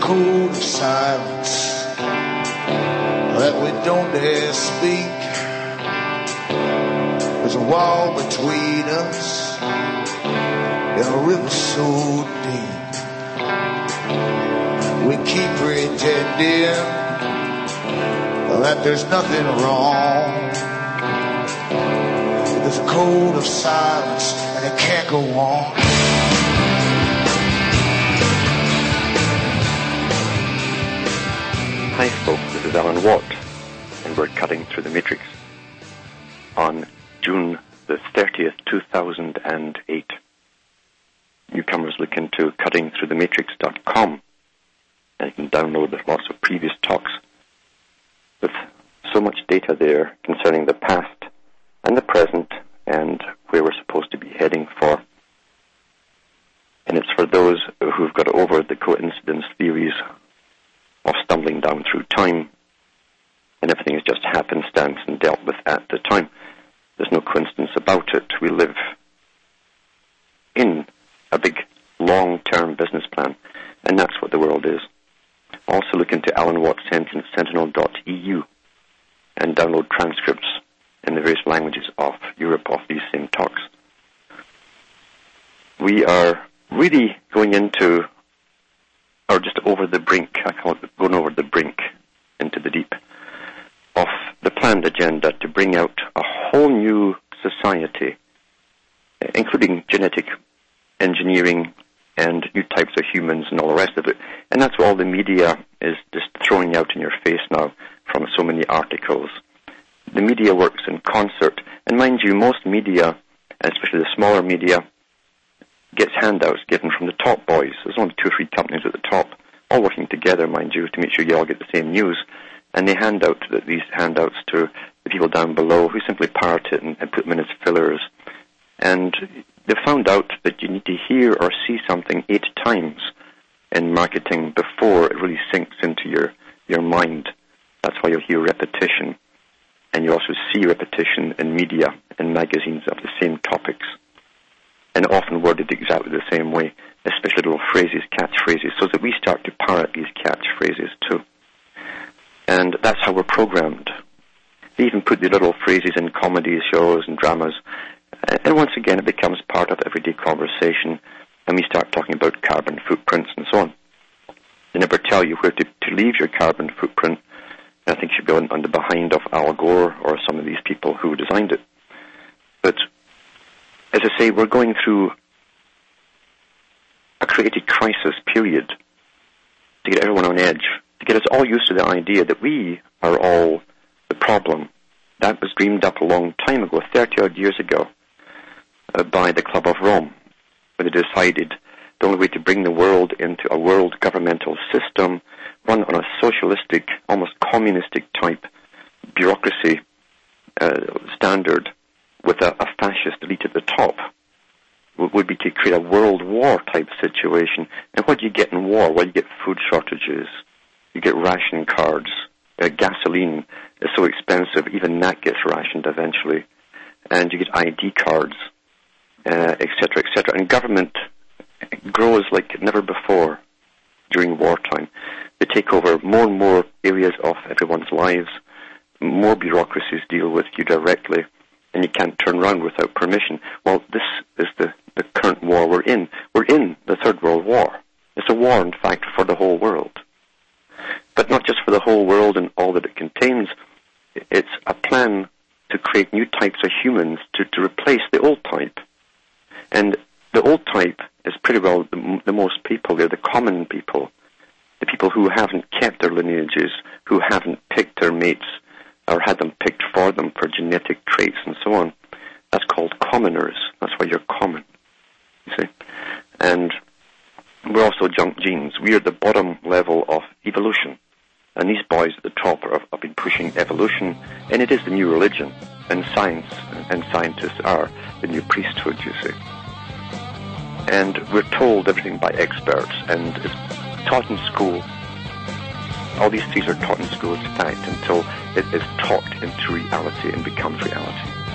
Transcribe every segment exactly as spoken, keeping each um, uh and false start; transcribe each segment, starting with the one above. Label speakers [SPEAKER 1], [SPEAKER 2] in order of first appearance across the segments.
[SPEAKER 1] code of silence that we don't dare speak. There's a wall between us and a river so deep. We keep pretending that there's nothing wrong. There's a code of silence and it can't go on.
[SPEAKER 2] Hi folks, this is Alan Watt, and we're cutting through the matrix on June the thirtieth, two thousand eight. Newcomers look into cutting through the matrix dot com, and you can download lots of previous talks with so much data there concerning the past and the present and where we're supposed to be heading for. And it's for those who've got over the coincidence theories of stumbling down through time, and everything is just happenstance and dealt with at the time. There's no coincidence about it. We live in a big, long-term business plan, and that's what the world is. Also look into Alan Watt Sentinel dot e u and download transcripts in the various languages of Europe of these same talks. We are really going into, or just over the brink, I call it going over the brink into the deep, of the planned agenda to bring out a whole new society, including genetic engineering and new types of humans and all the rest of it. And that's what all the media is just throwing out in your face now from so many articles. The media works in concert, and mind you, most media, especially the smaller media, gets handouts given from the top boys. There's only two or three companies at the top, all working together, mind you, to make sure you all get the same news. And they hand out these handouts to the people down below who simply parrot it and, and put them in as fillers. And they found out that you need to hear or see something eight times in marketing before it really sinks into your, your mind. That's why you'll hear repetition. And you also see repetition in media and magazines of the same topics, and often worded exactly the same way, especially little phrases, catchphrases, so that we start to parrot these catchphrases too. And that's how we're programmed. They even put the little phrases in comedy shows and dramas, and once again it becomes part of everyday conversation, and we start talking about carbon footprints and so on. They never tell you where to, to leave your carbon footprint. I think it should be on, on the behind of Al Gore or some of these people who designed it. But as I say, we're going through a creative crisis period to get everyone on edge, to get us all used to the idea that we are all the problem. That was dreamed up a long time ago, thirty-odd years ago, uh, by the Club of Rome, where they decided the only way to bring the world into a world governmental system run on a socialistic, almost communistic type bureaucracy uh, standard with a, a fascist elite at the top would be to create a world war type situation. And what do you get in war? Well, you get food shortages, you get ration cards, uh, gasoline is so expensive, even that gets rationed eventually, and you get I D cards, uh, et cetera, et cetera. And government grows like never before during wartime. They take over more and more areas of everyone's lives, more bureaucracies deal with you directly, and you can't turn around without permission. Well, this is the, the current war we're in. We're in the Third World War. It's a war, in fact, for the whole world. But not just for the whole world and all that it contains. It's a plan to create new types of humans to, to replace the old type. And the old type is pretty well the, the most people. They're the common people, the people who haven't kept their lineages, who haven't picked their mates or had them picked for them for genetic traits and so on. That's called commoners. That's why you're common, you see. And we're also junk genes. We are the bottom level of evolution. And these boys at the top are, have been pushing evolution, and it is the new religion. And science and scientists are the new priesthood, you see. And we're told everything by experts, and it's taught in school. All these things are taught in school, in fact, until it is taught into reality and becomes reality.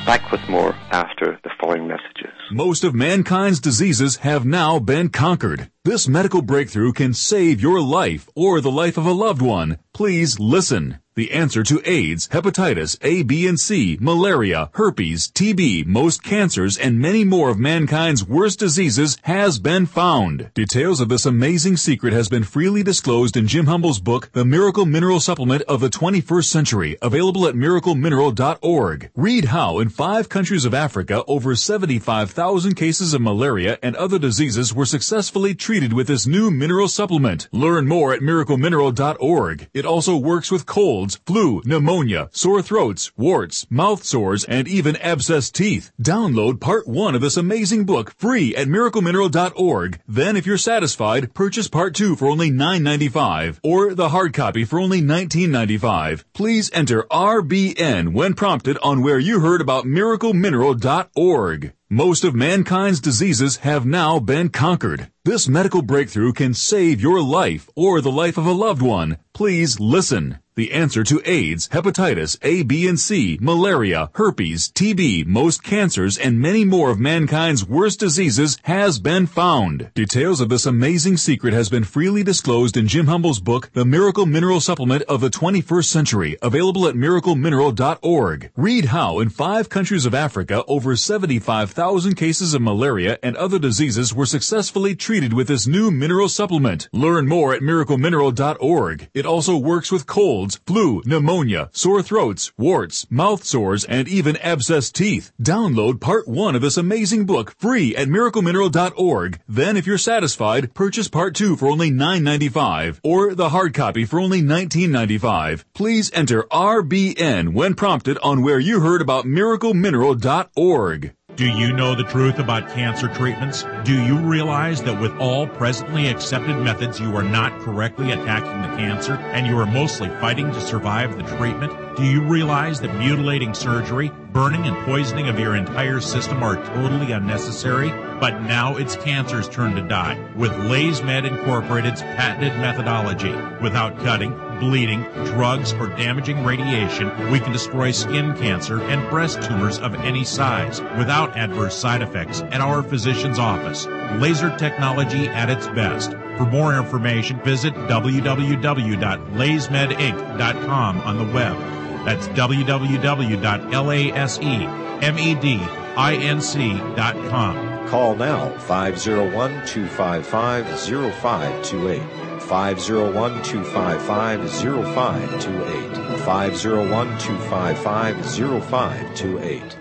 [SPEAKER 2] Back with more after the following messages.
[SPEAKER 3] Most of mankind's diseases have now been conquered. This medical breakthrough can save your life or the life of a loved one. Please listen. The answer to AIDS, hepatitis A, B, and C, malaria, herpes, T B, most cancers, and many more of mankind's worst diseases has been found. Details of this amazing secret has been freely disclosed in Jim Humble's book, The Miracle Mineral Supplement of the twenty-first century, available at miracle mineral dot org. Read how in five countries of Africa, over seventy-five thousand cases of malaria and other diseases were successfully treated with this new mineral supplement. Learn more at miracle mineral dot org. It also works with colds, flu, pneumonia, sore throats, warts, mouth sores, and even abscessed teeth. Download part one of this amazing book free at miracle mineral dot org. Then, if you're satisfied, purchase part two for only nine ninety-five or the hard copy for only nineteen ninety-five. Please enter R B N when prompted on where you heard about miracle mineral dot org. Most of mankind's diseases have now been conquered. This medical breakthrough can save your life or the life of a loved one. Please listen. The answer to AIDS, hepatitis A, B, and C, malaria, herpes, T B, most cancers, and many more of mankind's worst diseases has been found. Details of this amazing secret has been freely disclosed in Jim Humble's book, The Miracle Mineral Supplement of the twenty-first century, available at miracle mineral dot org. Read how in five countries of Africa, over seventy-five thousand cases of malaria and other diseases were successfully treated with this new mineral supplement. Learn more at miracle mineral dot org. It also works with colds, flu, pneumonia, sore throats, warts, mouth sores, and even abscessed teeth. Download part one of this amazing book free at miracle mineral dot org. Then, if you're satisfied, purchase part two for only nine ninety-five or the hard copy for only nineteen ninety-five. Please enter R B N when prompted on where you heard about miracle mineral dot org.
[SPEAKER 4] Do you know the truth about cancer treatments? Do you realize that with all presently accepted methods, you are not correctly attacking the cancer and you are mostly fighting to survive the treatment? Do you realize that mutilating surgery, burning and poisoning of your entire system are totally unnecessary? But now it's cancer's turn to die with LaysMed Incorporated's patented methodology. Without cutting, bleeding, drugs, or damaging radiation, we can destroy skin cancer and breast tumors of any size without adverse side effects at our physician's office. Laser technology at its best. For more information, visit w w w dot lays med inc dot com on the web. That's w w w dot laysmedinc dot com.
[SPEAKER 5] Call now, five oh one, two five five, oh five two eight. five oh one, two five five, oh five two eight. five oh one, two five five, oh five two eight.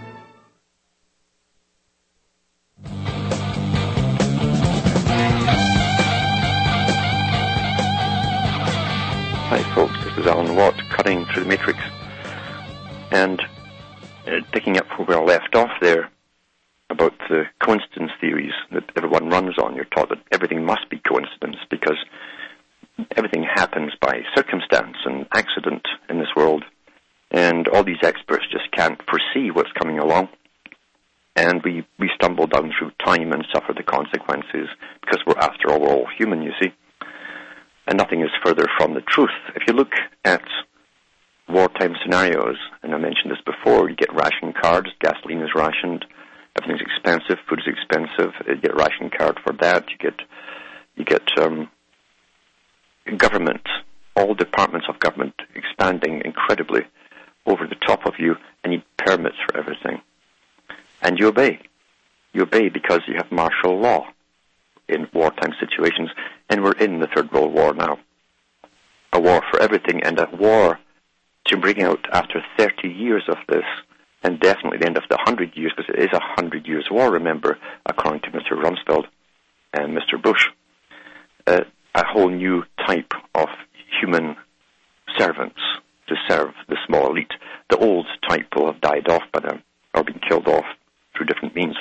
[SPEAKER 2] Hi folks, this is Alan Watt, cutting through the matrix. And uh, picking up where we left off there, about the coincidence theories that everyone runs on. You're taught that everything must be coincidence because everything happens by circumstance and accident in this world. And all these experts just can't foresee what's coming along. And we, we stumble down through time and suffer the consequences because we're, after all, we're all human, you see. And nothing is further from the truth. If you look at wartime scenarios, and I mentioned this before, you get ration cards, gasoline is rationed, everything's expensive, food is expensive, you get a ration card for that, you get you get um, government, all departments of government expanding incredibly over the top of you, and you need permits for everything. And you obey. You obey because you have martial law in wartime situations, and we're in the Third World War now. A war for everything, and a war to bring out after thirty years of this, and definitely the end of the hundred years, because it is a hundred years war, remember, according to Mister Rumsfeld and Mister Bush, uh, a whole new type of human servants to serve the small elite. The old type will have died off by then, or been killed off through different means.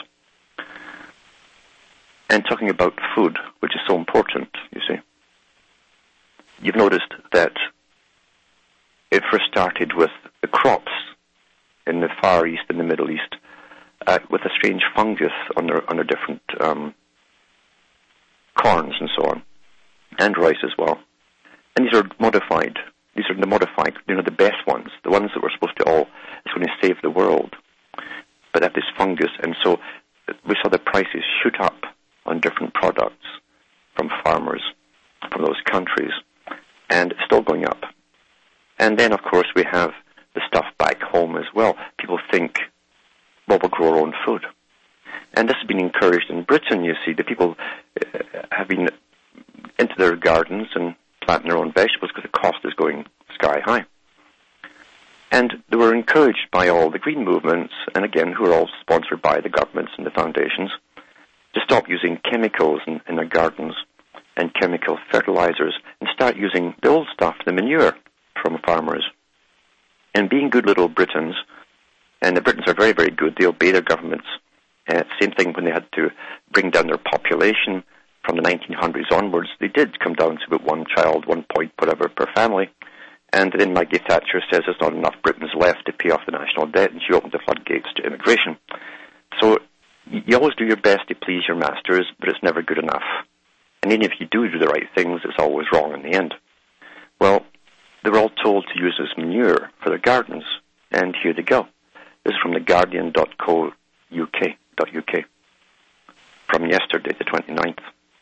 [SPEAKER 2] And talking about food, which is so important, you see, you've noticed that it first started with the crops in the Far East and the Middle East, uh, with a strange fungus under under different um, corns and so on, and rice as well. And these are modified. These are the modified, you know, the best ones, the ones that were supposed to all, it's going to save the world. but they have this fungus, and so we saw the prices shoot up on different products from farmers from those countries, and it's still going up. And then, of course, we have the stuff back home as well. People think, well, we'll grow our own food. And this has been encouraged in Britain, you see. The people uh, have been into their gardens and planting their own vegetables because the cost is going sky high. And they were encouraged by all the green movements, and again, who are all sponsored by the governments and the foundations, to stop using chemicals in, in their gardens and chemical fertilizers and start using the old stuff, the manure from farmers. And being good little Britons, and the Britons are very, very good, they obey their governments. Uh, same thing when they had to bring down their population from the nineteen hundreds onwards. They did come down to about one child, one point whatever per family. And then Maggie Thatcher says there's not enough Britons left to pay off the national debt, and she opened the floodgates to immigration. So you always do your best to please your masters, but it's never good enough. And even if you do do the right things, it's always wrong in the end. Well, they were all told to use this manure for their gardens, and here they go. This is from the Guardian dot co U K, .uk, from yesterday, the twenty-ninth.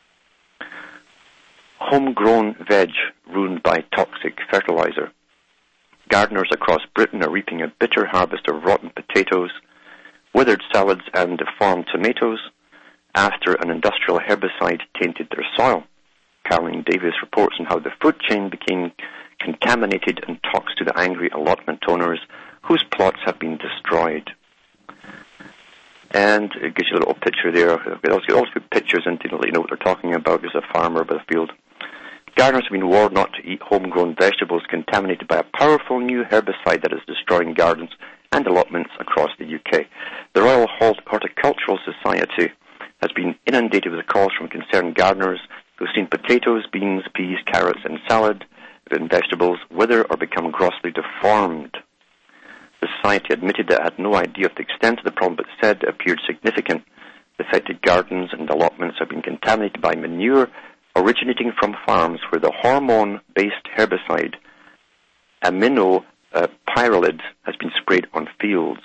[SPEAKER 2] Homegrown veg ruined by toxic fertilizer. Gardeners across Britain are reaping a bitter harvest of rotten potatoes, withered salads and deformed tomatoes after an industrial herbicide tainted their soil. Caroline Davis reports on how the food chain became contaminated and talks to the angry allotment owners whose plots have been destroyed. And it gives you a little picture there. They also, also put pictures into let you know what they're talking about. There's a farmer by the field. Gardeners have been warned not to eat homegrown vegetables contaminated by a powerful new herbicide that is destroying gardens and allotments across the U K. The Royal Horticultural Society has been inundated with calls from concerned gardeners who've seen potatoes, beans, peas, carrots and salad and vegetables wither or become grossly deformed. The society admitted that it had no idea of the extent of the problem, but said it appeared significant. The affected gardens and allotments have been contaminated by manure originating from farms where the hormone-based herbicide aminopyralid uh, has been sprayed on fields.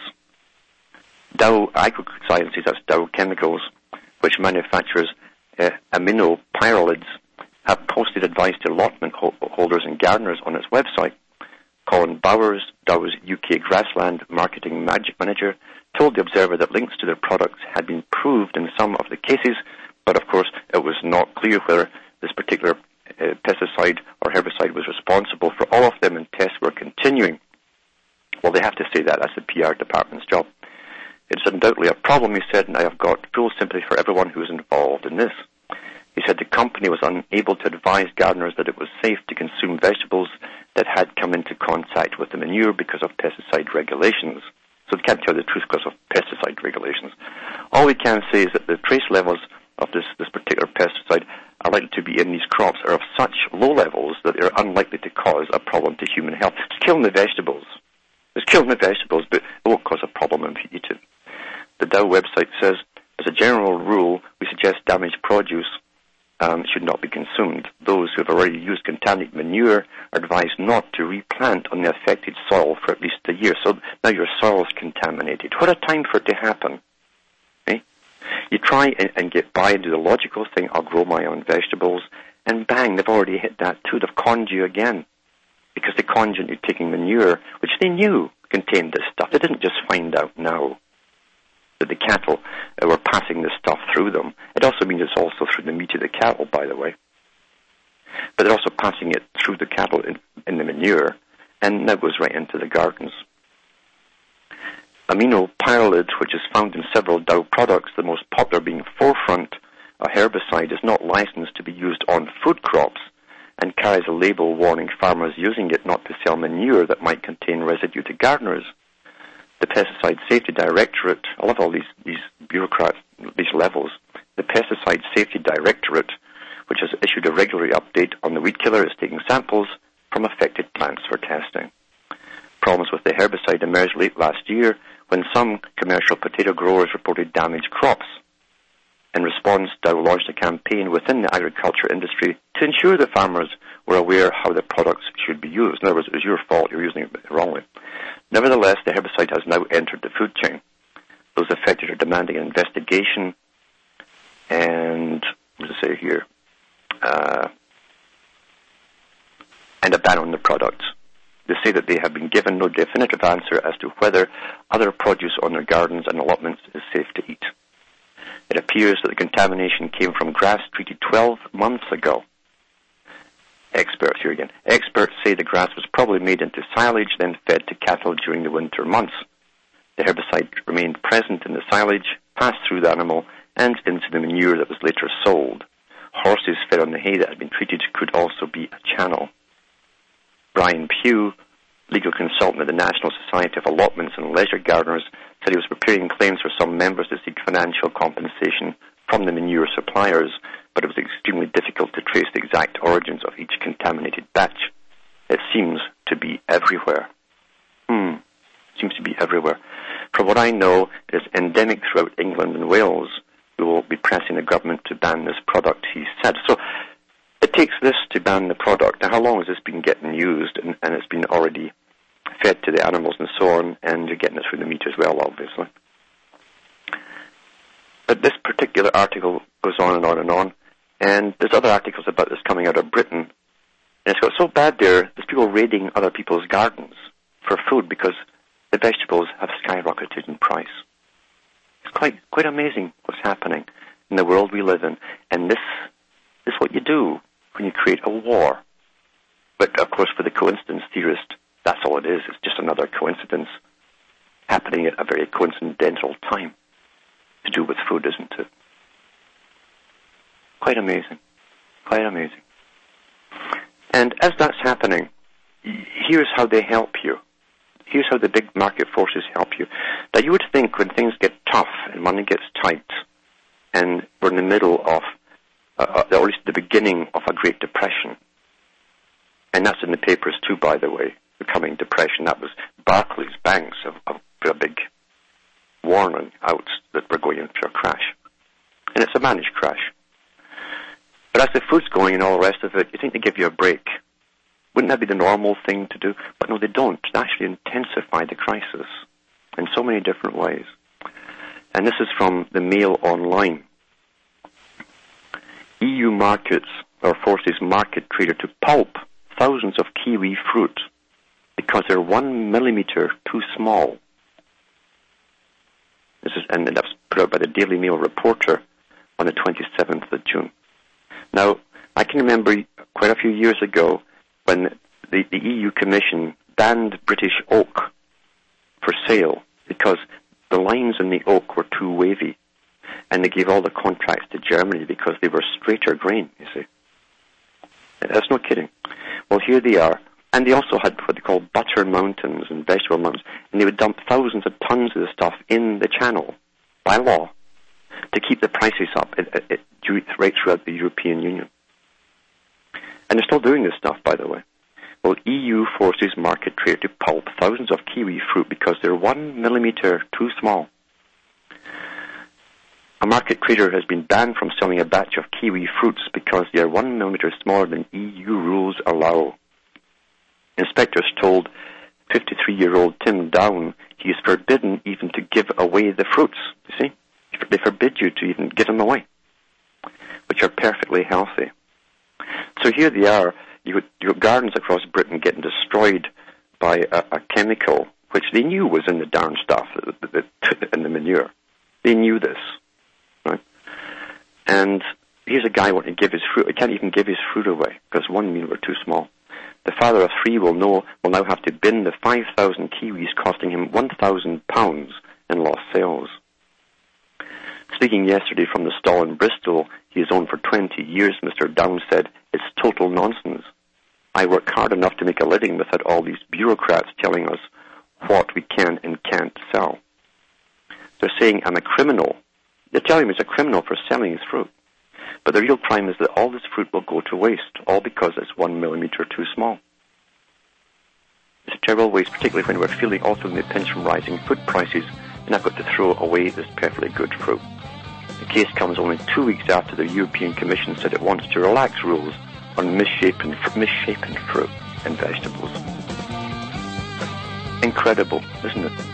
[SPEAKER 2] Dow AgroSciences, that's Dow Chemicals, which manufactures uh, aminopyralids, have posted advice to allotment ho- holders and gardeners on its website. Colin Bowers, Dow's U K grassland marketing magic manager, told the Observer that links to their products had been proved in some of the cases, but of course it was not clear whether this particular uh, pesticide or herbicide was responsible for all of them, and tests were continuing. Well, they have to say that. That's the P R department's job. It's undoubtedly a problem, he said, and I have got full sympathy for everyone who is involved in this. He said the company was unable to advise gardeners that it was safe to consume vegetables that had come into contact with the manure because of pesticide regulations. So they can't tell the truth because of pesticide regulations. All we can say is that the trace levels of this, this particular pesticide are likely to be in these crops are of such low levels that they're unlikely to cause a problem to human health. It's killing the vegetables. It's killing the vegetables, but it won't cause a problem if you eat it. The Dow website says, as a general rule, we suggest damaged produce Um, should not be consumed. Those who have already used contaminated manure are advised not to replant on the affected soil for at least a year. So now your soil is contaminated. What a time for it to happen. Eh? You try and, and get by and do the logical thing, I'll grow my own vegetables, and bang, they've already hit that too. They've conned you again. Because they conned you into taking manure, which they knew contained this stuff. They didn't just find out now that the cattle uh, were passing this stuff through them. It also means it's also through the meat of the cattle, by the way. But they're also passing it through the cattle in, in the manure, and that goes right into the gardens. Aminopyralid, which is found in several Dow products, the most popular being Forefront, a herbicide, is not licensed to be used on food crops and carries a label warning farmers using it not to sell manure that might contain residue to gardeners. The Pesticide Safety Directorate, I love all these, these bureaucrats, these levels. The Pesticide Safety Directorate, which has issued a regular update on the weed killer, is taking samples from affected plants for testing. Problems with the herbicide emerged late last year when some commercial potato growers reported damaged crops. In response, Dow launched a campaign within the agriculture industry to ensure that farmers were aware how the products should be used. In other words, it was your fault, you're using it wrongly. Nevertheless, the herbicide has now entered the food chain. Those affected are demanding an investigation and, what does it say here, uh, and a ban on the products. They say that they have been given no definitive answer as to whether other produce on their gardens and allotments is safe to eat. It appears that the contamination came from grass treated twelve months ago. Experts here again. Experts say the grass was probably made into silage, then fed to cattle during the winter months. The herbicide remained present in the silage, passed through the animal, and into the manure that was later sold. Horses fed on the hay that had been treated could also be a channel. Brian Pugh, legal consultant at the National Society of Allotments and Leisure Gardeners, said he was preparing claims for some members to seek financial compensation from the manure suppliers, but it was extremely difficult to trace the exact origins of each contaminated batch. It seems to be everywhere. Hmm, seems to be everywhere. From what I know, it is endemic throughout England and Wales. We will be pressing the government to ban this product, he said. So it takes this to ban the product. Now, how long has this been getting used? And, and it's been already fed to the animals and so on, and you're getting it through the meat as well, obviously. But this particular article goes on and on and on, and there's other articles about this coming out of Britain, and it's got so bad there, there's people raiding other people's gardens for food because the vegetables have skyrocketed in price. It's quite quite amazing what's happening in the world we live in, and this is what you do when you create a war. But, of course, for the coincidence theorist, that's all it is. It's just another coincidence happening at a very coincidental time to do with food, isn't it? Quite amazing. Quite amazing. And as that's happening, here's how they help you. Here's how the big market forces help you. Now, you would think when things get tough and money gets tight, and we're in the middle of, uh, or at least the beginning of a Great Depression, and that's in the papers too, by the way, the coming depression. That was Barclays banks have, have put a big warning out that we're going into a crash. And it's a managed crash. But as the food's going and all the rest of it, you think they give you a break. Wouldn't that be the normal thing to do? But no, they don't. They actually intensify the crisis in so many different ways. And this is from the Mail Online. E U markets, or forces market trader to pulp thousands of kiwi fruit because they're one millimeter too small. This is, and that's put out by the Daily Mail Reporter on the twenty-seventh of June. Now, I can remember quite a few years ago when the, the E U Commission banned British oak for sale because the lines in the oak were too wavy, and they gave all the contracts to Germany because they were straighter grain, you see. That's no kidding. Well, here they are. And they also had what they call butter mountains and vegetable mountains, and they would dump thousands of tons of the stuff in the channel by law to keep the prices up it, it, it, right throughout the European Union. And they're still doing this stuff, by the way. Well, E U forces market trade to pulp thousands of kiwi fruit because they're one millimeter too small. A market trader has been banned from selling a batch of kiwi fruits because they are one millimeter smaller than E U rules allow. Inspectors told fifty-three-year-old Tim Down he is forbidden even to give away the fruits, you see. They forbid you to even give them away, which are perfectly healthy. So here they are. You got, you got gardens across Britain getting destroyed by a, a chemical which they knew was in the darn stuff, the, the, the, in the manure. They knew this, right? And here's a guy wanting to give his fruit. He can't even give his fruit away because one meal were too small. The father of three will know will now have to bin the five thousand kiwis, costing him one thousand pounds in lost sales. Speaking yesterday from the stall in Bristol he has owned for twenty years, Mister Down said, "It's total nonsense. I work hard enough to make a living without all these bureaucrats telling us what we can and can't sell." They're saying I'm a criminal. They're telling me it's a criminal for selling his fruit. But the real crime is that all this fruit will go to waste, all because it's one millimeter too small. It's a terrible waste, particularly when we're feeling also in the pinch from rising food prices, and I've got to throw away this perfectly good fruit. The case comes only two weeks after the European Commission said it wants to relax rules on misshapen, misshapen fruit and vegetables. Incredible, isn't it?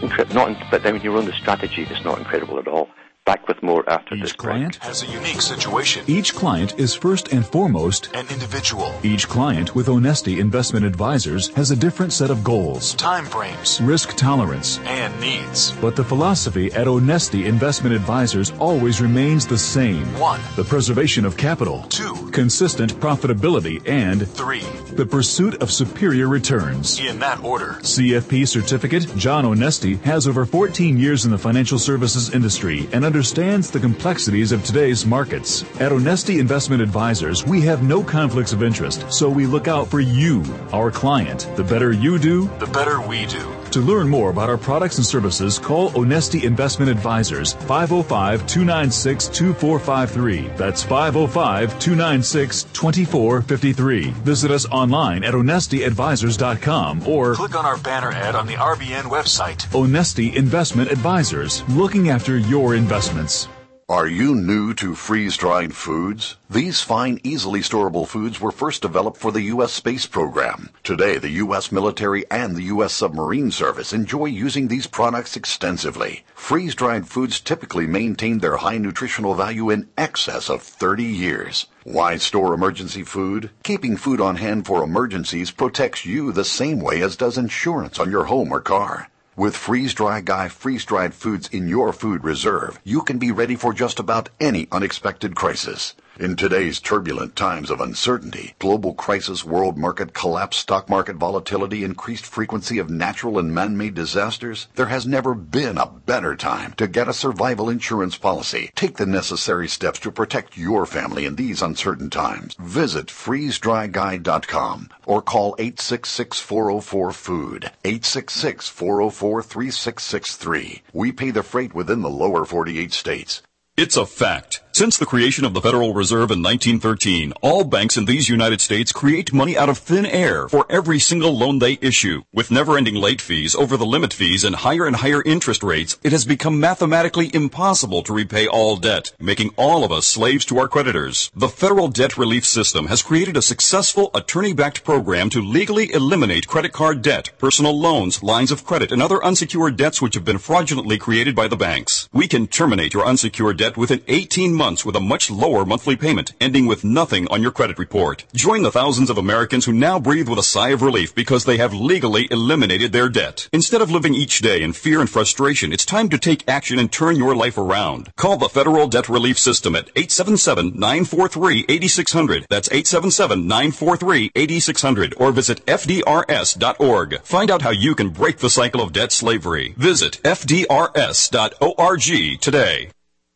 [SPEAKER 2] incre- not in- but then when you run the strategy, it's not incredible at all. Back with more after
[SPEAKER 3] Each
[SPEAKER 2] this
[SPEAKER 3] client
[SPEAKER 2] break.
[SPEAKER 6] has a unique situation.
[SPEAKER 3] Each client is first and foremost
[SPEAKER 6] An individual.
[SPEAKER 3] Each client with Onesti Investment Advisors has a different set of goals,
[SPEAKER 6] Time frames.
[SPEAKER 3] risk tolerance,
[SPEAKER 6] And needs.
[SPEAKER 3] but the philosophy at Onesti Investment Advisors always remains the same.
[SPEAKER 6] One.
[SPEAKER 3] The preservation of capital.
[SPEAKER 6] Two.
[SPEAKER 3] Consistent profitability and
[SPEAKER 6] Three.
[SPEAKER 3] the pursuit of superior returns.
[SPEAKER 6] In that order.
[SPEAKER 3] C F P certificate John Onesti has over fourteen years in the financial services industry and understands the complexities of today's markets. At Onesti Investment Advisors, we have no conflicts of interest, so we look out for you, our client. The better you do,
[SPEAKER 6] The better we do.
[SPEAKER 3] to learn more about our products and services, call Onesti Investment Advisors, five oh five, two nine six, two four five three. That's five oh five, two nine six, two four five three. Visit us online at onesti advisors dot com or
[SPEAKER 6] Click on our banner ad on the R B N website.
[SPEAKER 3] Onesti Investment Advisors, looking after your investments.
[SPEAKER 7] Are you new to freeze-dried foods? These fine, easily storable foods were first developed for the U S space program. Today, the U S military and the U S submarine service enjoy using these products extensively. Freeze-dried foods typically maintain their high nutritional value in excess of thirty years. Why store emergency food? Keeping food on hand for emergencies protects you the same way as does insurance on your home or car. With Freeze-Dry Guy freeze-dried foods in your food reserve, you can be ready for just about any unexpected crisis. In today's turbulent times of uncertainty, global crisis, world market collapse, stock market volatility, increased frequency of natural and man-made disasters, there has never been a better time to get a survival insurance policy. Take the necessary steps to protect your family in these uncertain times. Visit freeze dry guy dot com or call eight six six, four oh four, food, eight six six, four oh four, three six six three. We pay the freight within the lower forty-eight states.
[SPEAKER 8] It's a fact. Since the creation of the Federal Reserve in nineteen thirteen, all banks in these United States create money out of thin air for every single loan they issue. With never-ending late fees, over-the-limit fees, and higher and higher interest rates, it has become mathematically impossible to repay all debt, making all of us slaves to our creditors. The Federal Debt Relief System has created a successful attorney-backed program to legally eliminate credit card debt, personal loans, lines of credit, and other unsecured debts which have been fraudulently created by the banks. We can terminate your unsecured debt within eighteen months with a much lower monthly payment, ending with nothing on your credit report. Join the thousands of Americans who now breathe with a sigh of relief because they have legally eliminated their debt. Instead of living each day in fear and frustration, it's time to take action and turn your life around. Call the Federal Debt Relief System at eight seven seven, nine four three, eight six zero zero. That's eight seven seven, nine four three, eight six zero zero. Or visit F D R S dot org. Find out how you can break the cycle of debt slavery. Visit F D R S dot org today.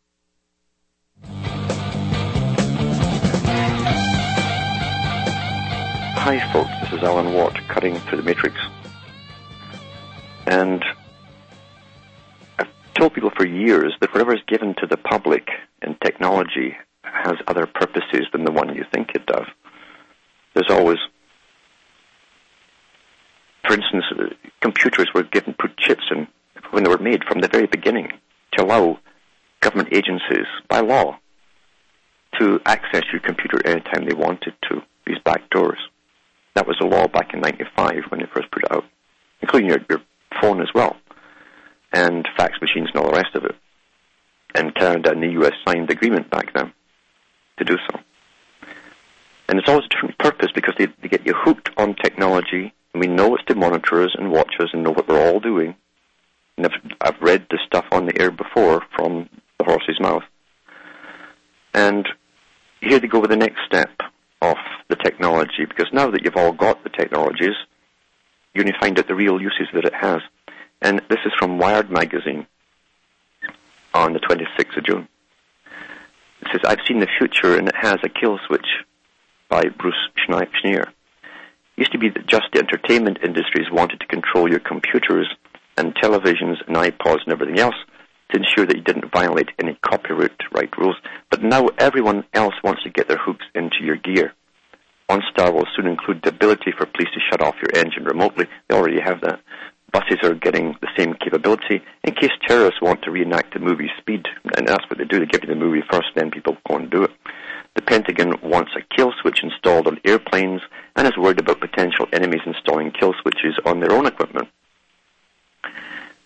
[SPEAKER 2] Hi folks, this is Alan Watt, cutting through the matrix. And I've told people for years that whatever is given to the public in technology has other purposes than the one you think it does. There's always, for instance, computers were given, put chips in when they were made from the very beginning to allow government agencies, by law, to access your computer anytime they wanted to, these back doors. That was the law back in ninety-five when they first put it out, including your, your phone as well, and fax machines and all the rest of it. And Canada and the U S signed the agreement back then to do so. And it's always a different purpose because they, they get you hooked on technology, and we know it's to monitor us and watch us and know what we're all doing. And I've, I've read this stuff on the air before from the horse's mouth. And here they go with the next step of the technology, because now that you've all got the technologies, you're going to find out the real uses that it has. And this is from Wired magazine on the twenty-sixth of June. It says, I've seen the future and it has a kill switch, by Bruce Schneier. It used to be that just the entertainment industries wanted to control your computers and televisions and iPods and everything else to ensure that you didn't violate any copyright right rules. But now everyone else wants to get their hooks into your gear. OnStar will soon include the ability for police to shut off your engine remotely. They already have that. Buses are getting the same capability in case terrorists want to reenact the movie Speed. And that's what they do. They give you the movie first, then people go and do it. The Pentagon wants a kill switch installed on airplanes and is worried about potential enemies installing kill switches on their own equipment.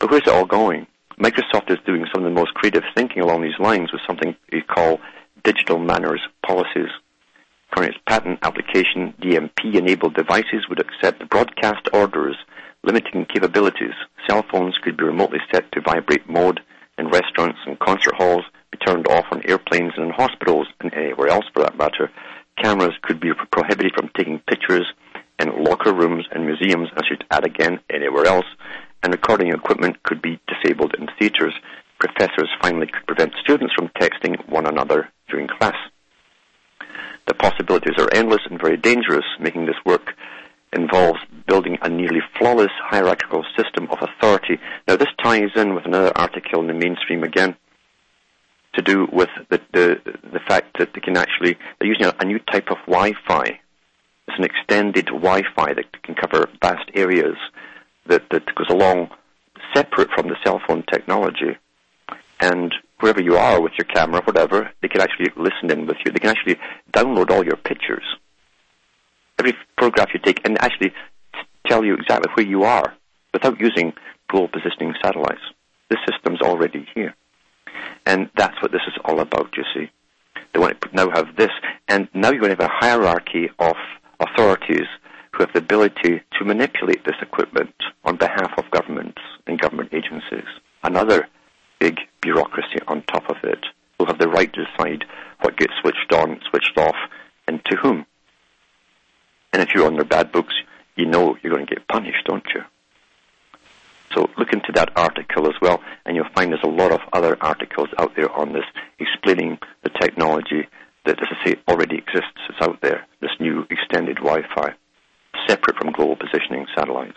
[SPEAKER 2] But where's it all going? Microsoft is doing some of the most creative thinking along these lines with something they call digital manners policies. Current patent application, D M P-enabled devices would accept broadcast orders limiting capabilities. Cell phones could be remotely set to vibrate mode in restaurants and concert halls, be turned off on airplanes and in hospitals and anywhere else for that matter. Cameras could be prohibited from taking pictures in locker rooms and museums, I should add again, anywhere else. And recording equipment could be disabled in theaters. Professors finally could prevent students from texting one another during class. The possibilities are endless and very dangerous. Making this work involves building a nearly flawless hierarchical system of authority. Now, this ties in with another article in the mainstream again, to do with the the, the fact that they can actually, they're using a, a new type of Wi-Fi. It's an extended Wi-Fi that can cover vast areas that, that goes along separate from the cell phone technology. And wherever you are with your camera, whatever, they can actually listen in with you. They can actually download all your pictures, every photograph you take, and actually t- tell you exactly where you are without using global positioning satellites. This system's already here. And that's what this is all about, you see. They want to now have this, and now you're going to have a hierarchy of authorities who have the ability to manipulate this equipment on behalf of governments and government agencies. Another big bureaucracy on top of it will have the right to decide what gets switched on, switched off, and to whom. And if you're on their bad books, you know you're going to get punished, don't you? So look into that article as well, and you'll find there's a lot of other articles out there on this explaining the technology that, as I say, already exists. It's out there, this new extended Wi-Fi, separate from global positioning satellites.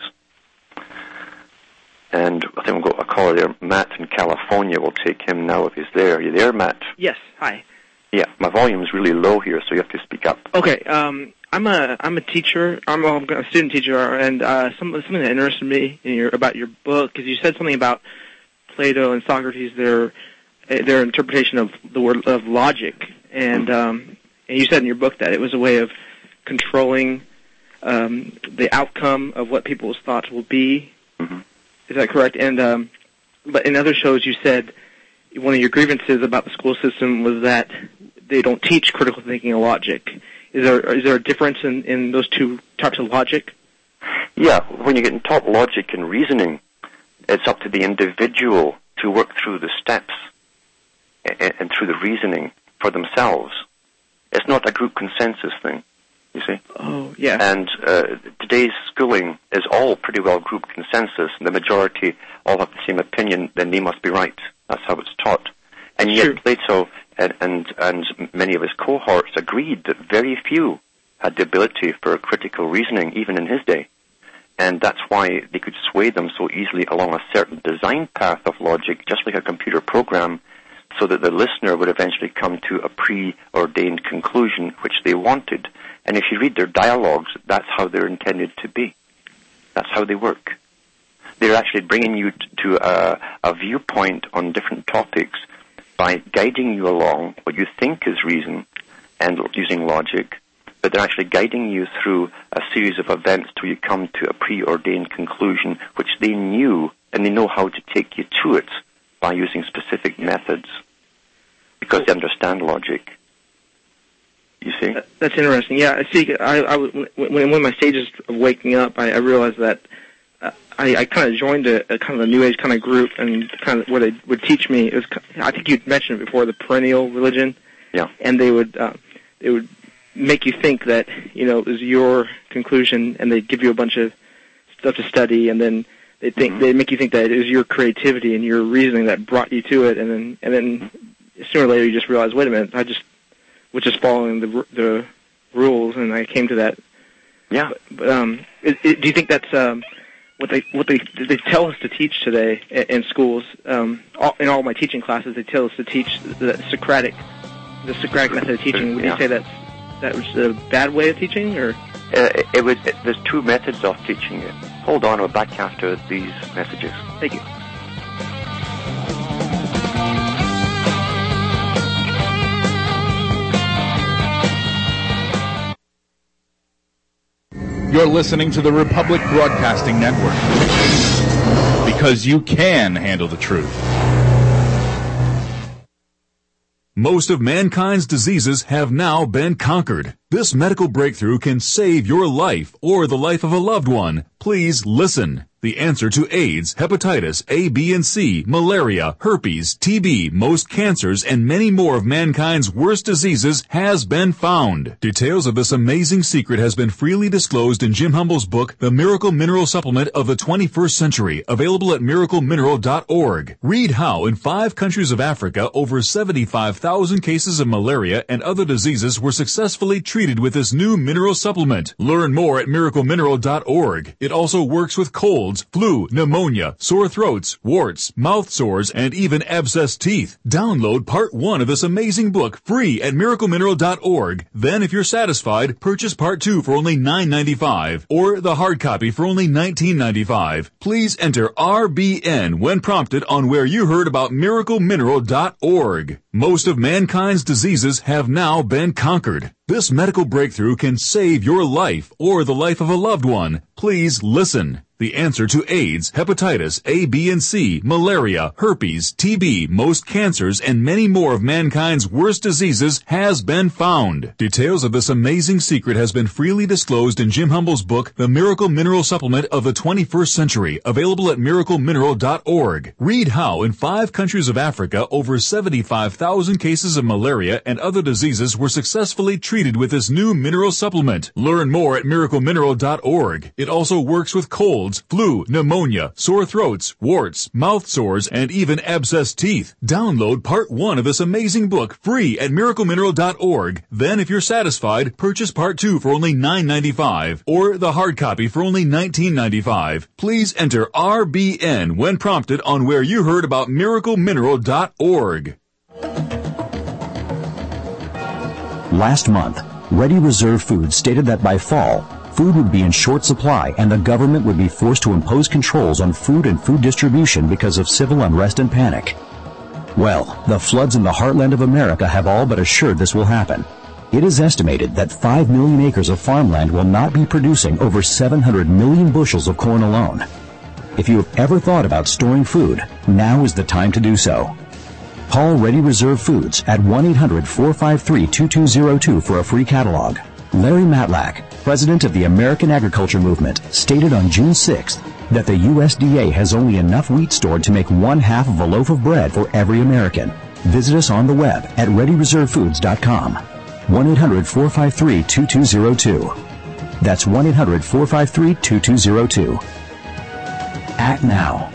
[SPEAKER 2] And I think we'll go a caller there, Matt in California. We'll take him now if he's there. Are you there, Matt?
[SPEAKER 9] Yes, hi.
[SPEAKER 2] Yeah, my volume's really low here, so you have to speak up.
[SPEAKER 9] Okay, um, I'm a I'm a teacher. I'm a, I'm a student teacher, and uh, some, something that interested me in your about your book is you said something about Plato and Socrates, their their interpretation of the word of logic, and um, and you said in your book that it was a way of controlling um, the outcome of what people's thoughts will be.
[SPEAKER 2] Mm-hmm.
[SPEAKER 9] Is that correct? And um, but in other shows, you said one of your grievances about the school system was that they don't teach critical thinking and logic. Is there is there a difference in, in those two types of logic?
[SPEAKER 2] Yeah, when you're getting taught logic and reasoning, it's up to the individual to work through the steps and, and through the reasoning for themselves. It's not a group consensus thing, you see.
[SPEAKER 9] Oh, yeah.
[SPEAKER 2] And uh, today's schooling is all pretty well group consensus, and the majority all have the same opinion, then they must be right. That's how it's taught. And yet
[SPEAKER 9] True.
[SPEAKER 2] Plato and, and, and many of his cohorts agreed that very few had the ability for critical reasoning, even in his day. And that's why they could sway them so easily along a certain design path of logic, just like a computer program, so that the listener would eventually come to a preordained conclusion which they wanted. And if you read their dialogues, that's how they're intended to be. That's how they work. They're actually bringing you to a, a viewpoint on different topics by guiding you along what you think is reason and using logic, but they're actually guiding you through a series of events till you come to a preordained conclusion which they knew, and they know how to take you to it by using specific methods because they understand logic. You see?
[SPEAKER 9] That's interesting. Yeah, I see. I, I when, when one of my stages of waking up, I, I realized that uh, I, I kind of joined a, a kind of a New Age kind of group, and kind of what they would teach me. It was, I think you mentioned it before, the perennial religion.
[SPEAKER 2] Yeah.
[SPEAKER 9] And they would uh, they would make you think that you know it was your conclusion, and they'd give you a bunch of stuff to study, and then they think mm-hmm. they make you think that it was your creativity and your reasoning that brought you to it, and then and then sooner or later you just realize, wait a minute, I just was just following the the rules, and I came to that.
[SPEAKER 2] Yeah.
[SPEAKER 9] But, but um, it, it, do you think that's um, what they what they they tell us to teach today in, in schools? Um, all, in all my teaching classes, they tell us to teach the Socratic the Socratic method of teaching. Would yeah. you say that's that was a bad way of teaching, or?
[SPEAKER 2] Uh, it, it would. It, there's two methods of teaching it. Hold on, we're back after these messages.
[SPEAKER 9] Thank you.
[SPEAKER 10] You're listening to the Republic Broadcasting Network, because you can handle the truth.
[SPEAKER 3] Most of mankind's diseases have now been conquered. This medical breakthrough can save your life or the life of a loved one. Please listen. The answer to AIDS, hepatitis A, B, and C, malaria, herpes, T B, most cancers, and many more of mankind's worst diseases has been found. Details of this amazing secret has been freely disclosed in Jim Humble's book, The Miracle Mineral Supplement of the twenty-first century, available at miracle mineral dot org. Read how in five countries of Africa, over seventy-five thousand cases of malaria and other diseases were successfully treated with this new mineral supplement. Learn more at miracle mineral dot org. It also works with colds, flu, pneumonia, sore throats, warts, mouth sores, and even abscessed teeth. Download part one of this amazing book free at miracle mineral dot org. Then, if you're satisfied, purchase part two for only nine ninety-five or the hard copy for only nineteen ninety-five. Please enter R B N when prompted on where you heard about miracle mineral dot org. Most of mankind's diseases have now been conquered. This medical breakthrough can save your life or the life of a loved one. Please listen. The answer to AIDS, hepatitis A, B, and C, malaria, herpes, T B, most cancers, and many more of mankind's worst diseases has been found. Details of this amazing secret has been freely disclosed in Jim Humble's book, The Miracle Mineral Supplement of the twenty-first century, available at miracle mineral dot org. Read how in five countries of Africa, over seventy-five thousand cases of malaria and other diseases were successfully treated with this new mineral supplement. Learn more at miracle mineral dot org. It also works with colds, flu, pneumonia, sore throats, warts, mouth sores, and even abscessed teeth. Download part one of this amazing book free at miracle mineral dot org. Then, if you're satisfied, purchase part two for only nine ninety-five or the hard copy for only nineteen ninety-five. Please enter R B N when prompted on where you heard about miracle mineral dot org.
[SPEAKER 11] Last month, Ready Reserve Foods stated that by fall, food would be in short supply and the government would be forced to impose controls on food and food distribution because of civil unrest and panic. Well, the floods in the heartland of America have all but assured this will happen. It is estimated that five million acres of farmland will not be producing over seven hundred million bushels of corn alone. If you have ever thought about storing food, now is the time to do so. Call Ready Reserve Foods at one eight hundred, four five three, two two zero two for a free catalog. Larry Matlack, president of the American Agriculture Movement, stated on June sixth that the U S D A has only enough wheat stored to make one half of a loaf of bread for every American. Visit us on the web at ready reserve foods dot com. one eight hundred, four five three, two two zero two. That's one eight hundred, four five three, two two zero two. Act now.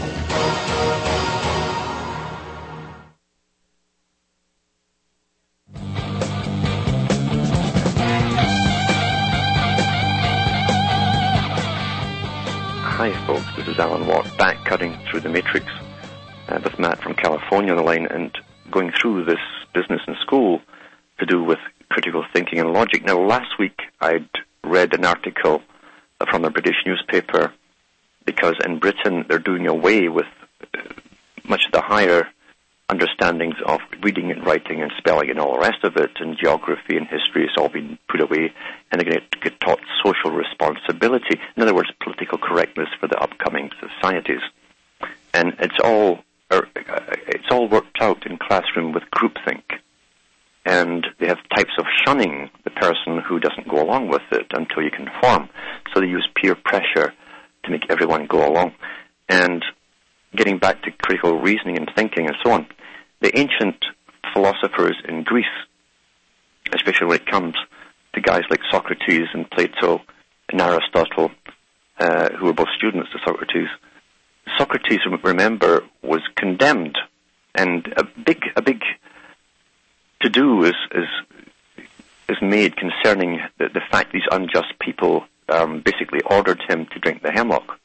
[SPEAKER 2] Hi folks, this is Alan Watt, back cutting through the matrix uh, with Matt from California on the line and going through this business in school to do with critical thinking and logic. Now last week I'd read an article from a British newspaper because in Britain they're doing away with uh, much of the higher understandings of reading and writing and spelling and all the rest of it, and geography and history has all been put away, and they're going to get taught social responsibility. In other words, political correctness for the upcoming societies. And it's all er, it's all worked out in classroom with groupthink. And they have types of shunning the person who doesn't go along with it until you conform. So they use peer pressure to make everyone go along. And getting back to critical reasoning and thinking and so on, the ancient philosophers in Greece, especially when it comes to guys like Socrates and Plato and Aristotle, uh, who were both students of Socrates, Socrates, remember, was condemned, and a big, a big to-do is is is made concerning the, the fact these unjust people um, basically ordered him to drink the hemlock.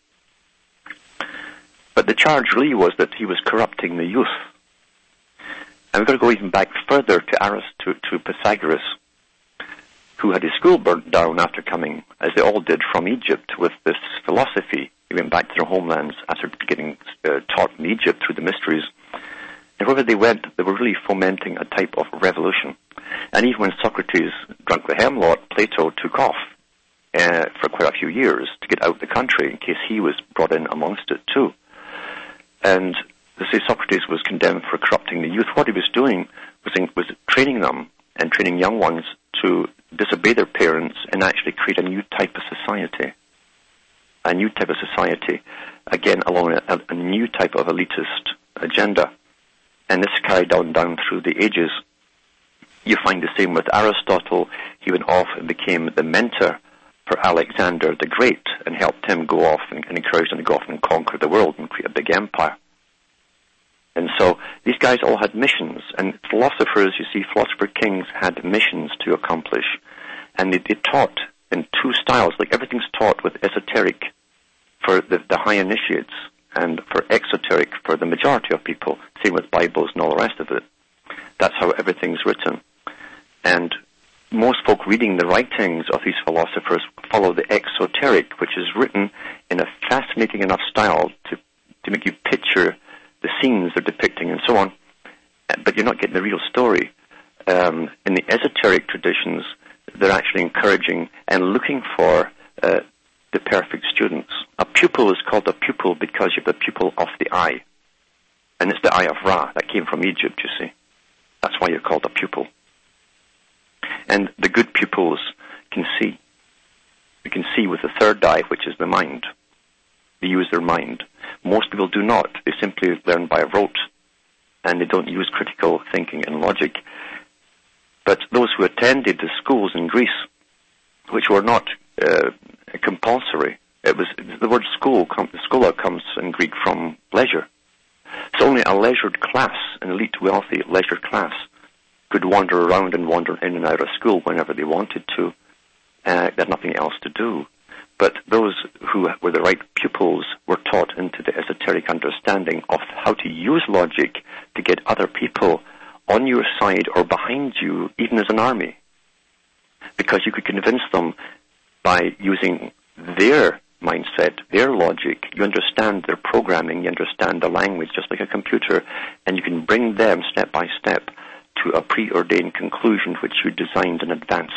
[SPEAKER 2] But the charge really was that he was corrupting the youth. And we've got to go even back further to Aristotle, to Pythagoras, who had his school burnt down after coming, as they all did, from Egypt with this philosophy. They went back to their homelands after getting uh, taught in Egypt through the mysteries. And wherever they went, they were really fomenting a type of revolution. And even when Socrates drank the hemlock, Plato took off uh, for quite a few years to get out of the country in case he was brought in amongst it too. And they say Socrates was condemned for corrupting the youth. What he was doing was, in, was training them and training young ones to disobey their parents and actually create a new type of society. A new type of society, again, along a, a new type of elitist agenda. And this carried on down through the ages. You find the same with Aristotle. He went off and became the mentor for Alexander the Great and helped him go off and, and encouraged him to go off and conquer the world and create a big empire. And so these guys all had missions. And philosophers, you see, philosopher kings had missions to accomplish. And they, they taught in two styles, like everything's taught with esoteric for the, the high initiates and for exoteric for the majority of people, same with Bibles and all the rest of it. That's how everything's written. And most folk reading the writings of these philosophers follow the exoteric, which is written in a fascinating enough style to, to make you picture the scenes they're depicting and so on, but you're not getting the real story. Um, in the esoteric traditions, they're actually encouraging and looking for uh, the perfect students. A pupil is called a pupil because you have the pupil of the eye. And it's the eye of Ra that came from Egypt, you see. That's why you're called a pupil. And the good pupils can see. They can see with the third eye, which is the mind. They use their mind. Most people do not. They simply learn by rote, and they don't use critical thinking and logic. But those who attended the schools in Greece, which were not uh, compulsory, it was the word school. Schola comes in Greek from leisure. So only a leisured class, an elite, wealthy, leisured class, could wander around and wander in and out of school whenever they wanted to. Uh, they had nothing else to do. But those who were the right pupils were taught into the esoteric understanding of how to use logic to get other people on your side or behind you, even as an army. Because you could convince them by using their mindset, their logic. You understand their programming, you understand the language just like a computer, and you can bring them step by step to a preordained conclusion which you designed in advance.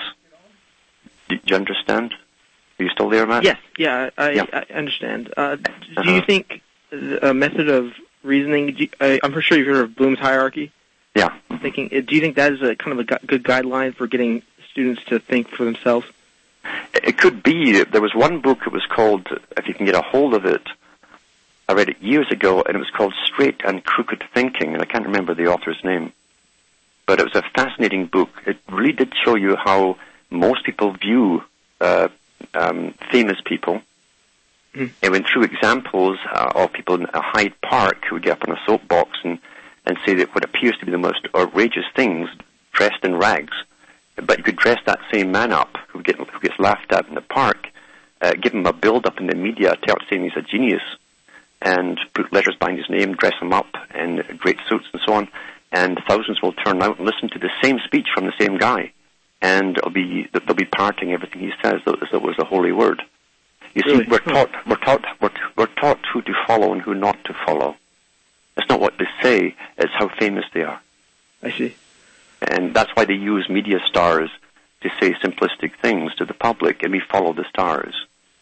[SPEAKER 2] Do you understand? Are you still there, Matt?
[SPEAKER 9] Yes, yeah, I, yeah. I understand. Uh, do uh-huh. you think a method of reasoning, do you, I, I'm for sure you've heard of Bloom's hierarchy?
[SPEAKER 2] Yeah.
[SPEAKER 9] Mm-hmm. Thinking, do you think that is a kind of a gu- good guideline for getting students to think for themselves?
[SPEAKER 2] It could be. There was one book, it was called, if you can get a hold of it, I read it years ago, and it was called Straight and Crooked Thinking, and I can't remember the author's name. But it was a fascinating book. It really did show you how most people view uh, um, famous people. Mm. It went through examples uh, of people in a Hyde Park who would get up on a soapbox and, and say that what appears to be the most outrageous things, dressed in rags. But you could dress that same man up who, get, who gets laughed at in the park, uh, give him a build-up in the media, tell saying he's a genius, and put letters behind his name, dress him up in great suits and so on, and thousands will turn out and listen to the same speech from the same guy, and it'll be, they'll be parroting everything he says as though it was a holy word. You
[SPEAKER 9] really?
[SPEAKER 2] see, we're taught, we're taught, we're, we're taught who to follow and who not to follow. It's not what they say, it's how famous they are.
[SPEAKER 9] I see.
[SPEAKER 2] And that's why they use media stars to say simplistic things to the public, and we follow the stars.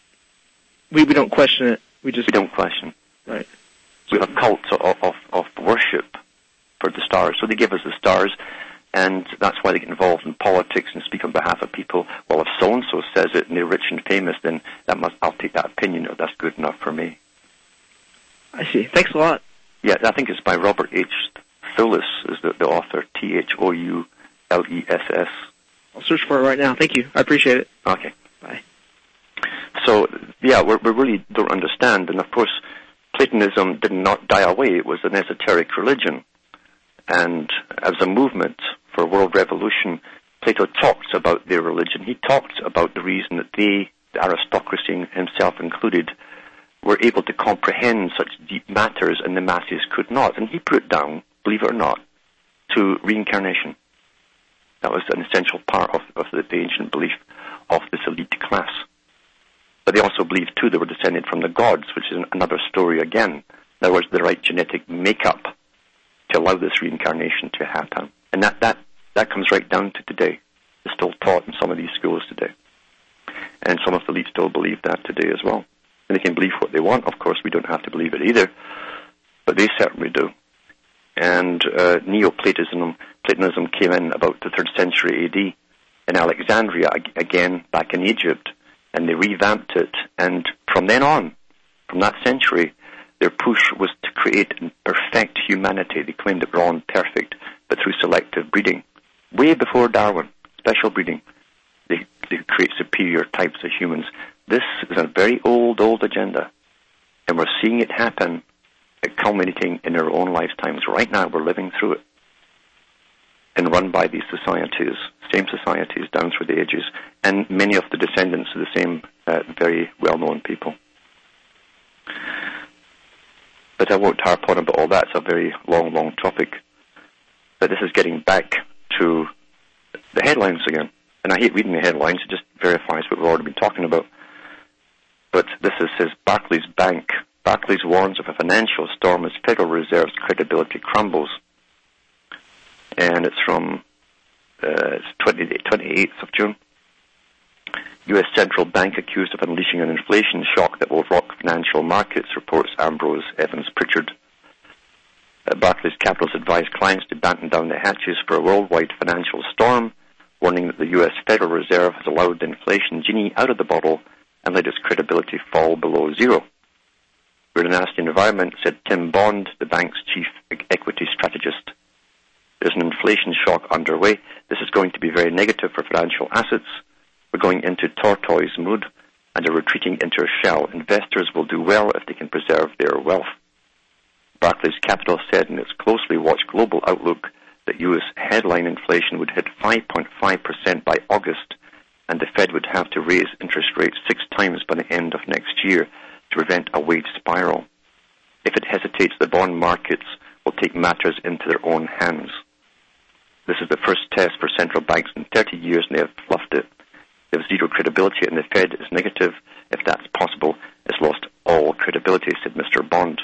[SPEAKER 9] We we don't question it. We just
[SPEAKER 2] we don't question.
[SPEAKER 9] Right.
[SPEAKER 2] We have a cult of, of of worship for the stars. So they give us the stars, and that's why they get involved in politics and speak on behalf of people. Well, if so and so says it and they're rich and famous, then that must I'll take that opinion. Or that's good enough for me.
[SPEAKER 9] I see. Thanks a lot.
[SPEAKER 2] Yeah, I think it's by Robert H. Thoulis is the, the author, T H O U L E S S.
[SPEAKER 9] I'll search for it right now. Thank you. I appreciate it.
[SPEAKER 2] Okay.
[SPEAKER 9] Bye.
[SPEAKER 2] So, yeah, we're, we really don't understand. And, of course, Platonism did not die away. It was an esoteric religion. And as a movement for world revolution, Plato talks about their religion. He talked about the reason that they, the aristocracy himself included, were able to comprehend such deep matters and the masses could not. And he put it down, believe it or not, to reincarnation. That was an essential part of, of the, the ancient belief of this elite class. But they also believed, too, they were descended from the gods, which is another story again. In other words, the right genetic makeup to allow this reincarnation to happen. And that, that, that comes right down to today. It's still taught in some of these schools today. And some of the elites still believe that today as well. And they can believe what they want. Of course, we don't have to believe it either. but they certainly do. And uh, Neoplatonism Platonism came in about the third century A D in Alexandria, again back in Egypt, and they revamped it. And from then on, from that century, their push was to create and perfect humanity. They claimed that we're all imperfect, but through selective breeding. Way before Darwin, special breeding, they, they create superior types of humans. This is a very old, old agenda, and we're seeing it happen, it culminating in our own lifetimes. Right now, we're living through it, and run by these societies, same societies down through the ages, and many of the descendants of the same uh, very well-known people. But I won't harp on about all that. It's a very long, long topic. But this is getting back to the headlines again. And I hate reading the headlines. It just verifies what we've already been talking about. But this is says Barclays Bank. Barclays warns of a financial storm as Federal Reserve's credibility crumbles. And it's from uh, it's twenty-eighth of June. U S Central Bank accused of unleashing an inflation shock that will rock financial markets, reports Ambrose Evans Pritchard. Uh, Barclays Capital's advised clients to batten down the hatches for a worldwide financial storm, warning that the U S Federal Reserve has allowed the inflation genie out of the bottle and let its credibility fall below zero. We're in a nasty environment, said Tim Bond, the bank's chief equity strategist. There's an inflation shock underway. This is going to be very negative for financial assets. We're going into tortoise mood and are retreating into a shell. Investors will do well if they can preserve their wealth. Barclays Capital said in its closely watched global outlook that U S headline inflation would hit five point five percent by August, and the Fed would have to raise interest rates six times by the end of next year to prevent a wage spiral. If it hesitates, the bond markets will take matters into their own hands. This is the first test for central banks in thirty years, and they have fluffed it. They have zero credibility, and the Fed is negative. If that's possible, it's lost all credibility, said Mister Bond.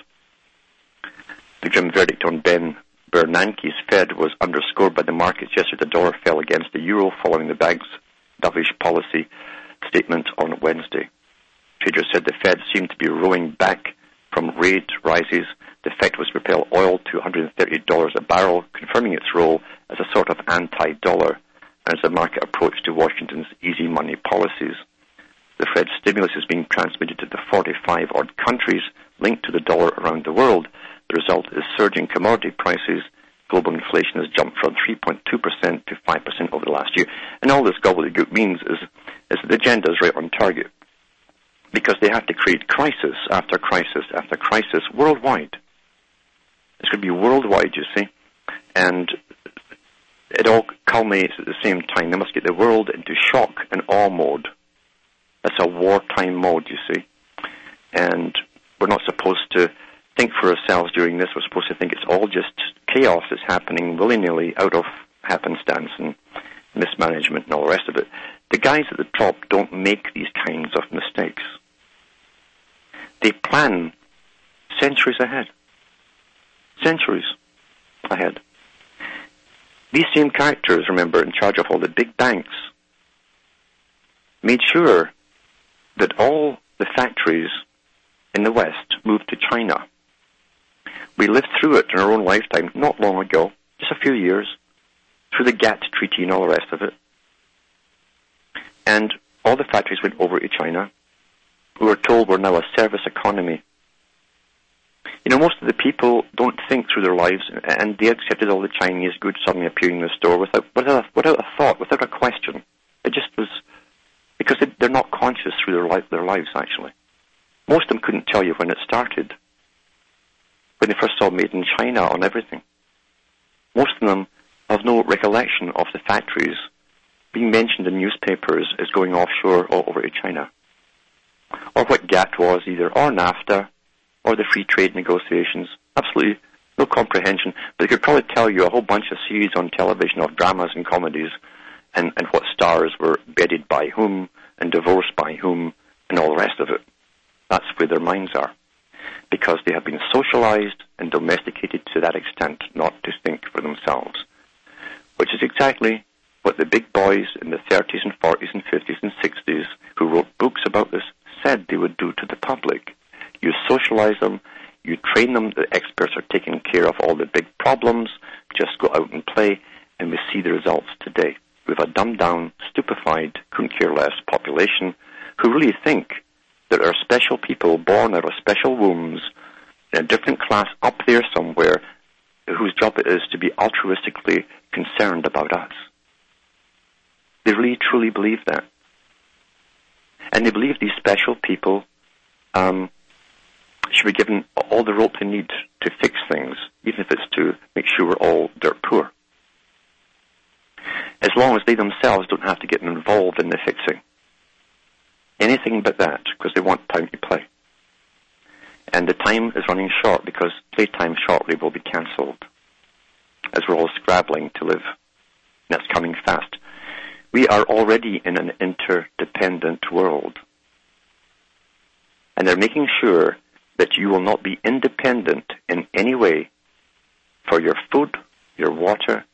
[SPEAKER 2] The grim verdict on Ben Bernanke's Fed was underscored by the markets yesterday. The dollar fell against the euro following the bank's dovish policy statement on Wednesday. Traders said the Fed seemed to be rowing back from rate rises. The effect was to propel oil to one hundred thirty dollars a barrel, confirming its role as a sort of anti-dollar as the market approached to Washington's easy money policies. The Fed's stimulus is being transmitted to the forty-five odd countries linked to the dollar around the world. The result is surging commodity prices. Global inflation has jumped from three point two percent to five percent over the last year. And all this gobbledygook means is, is that the agenda is right on target, because they have to create crisis after crisis after crisis worldwide. It's going to be worldwide, you see, and it all culminates at the same time. They must get the world into shock and awe mode. That's a wartime mode, you see. And we're not supposed to think for ourselves during this. We're supposed to think it's all just chaos that's happening willy-nilly out of happenstance and mismanagement and all the rest of it. The guys at the top don't make these kinds of mistakes. They plan centuries ahead. Centuries ahead. These same characters, remember, in charge of all the big banks, made sure that all the factories in the West moved to China. We lived through it in our own lifetime, not long ago, just a few years, through the GATT Treaty and all the rest of it. And all the factories went over to China. We were told we're now a service economy. You know, most of the people don't think through their lives, and they accepted all the Chinese goods suddenly appearing in the store without without a, without a thought, without a question. It just was because they, they're not conscious through their life, their lives. Actually, most of them couldn't tell you when it started, when they first saw "Made in China" on everything. Most of them have no recollection of the factories being mentioned in newspapers as going offshore or over to China, or what GATT was either, or NAFTA, or the free trade negotiations. Absolutely no comprehension. But they could probably tell you a whole bunch of series on television of dramas and comedies and, and what stars were bedded by whom and divorced by whom and all the rest of it. That's where their minds are. Because they have been socialized and domesticated to that extent not to think for themselves. Which is exactly what the big boys in the thirties and forties and fifties and sixties who wrote books about this said they would do to the public. You socialize them, You train them. The experts are taking care of all the big problems. Just go out and play, and we see the results today. We have a dumbed-down, stupefied, couldn't care less population who really think that there are special people born out of special wombs in a different class up there somewhere whose job it is to be altruistically concerned about us. They really, truly believe that. And they believe these special people um, should be given all the rope they need to fix things, even if it's to make sure we're all dirt poor. As long as they themselves don't have to get involved in the fixing. Anything but that, because they want time to play. And the time is running short, because playtime shortly will be cancelled, as we're all scrabbling to live. And that's coming fast. We are already in an interdependent world. And they're making sure that you will not be independent in any way for your food, your water,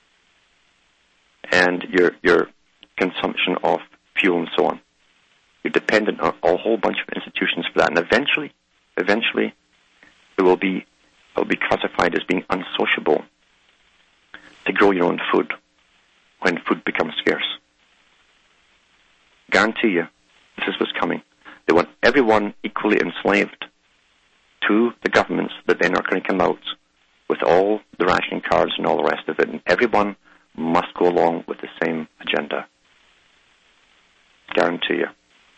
[SPEAKER 2] and your your consumption of fuel and so on. You're dependent on a whole bunch of institutions for that. And eventually, eventually, it will be, it will be classified as being unsociable to grow your own food when food becomes scarce. Guarantee you, this is what's coming. They want everyone equally enslaved to the governments that then are going to come out with all the rationing cards and all the rest of it, and everyone must go along with the same agenda. Guarantee you.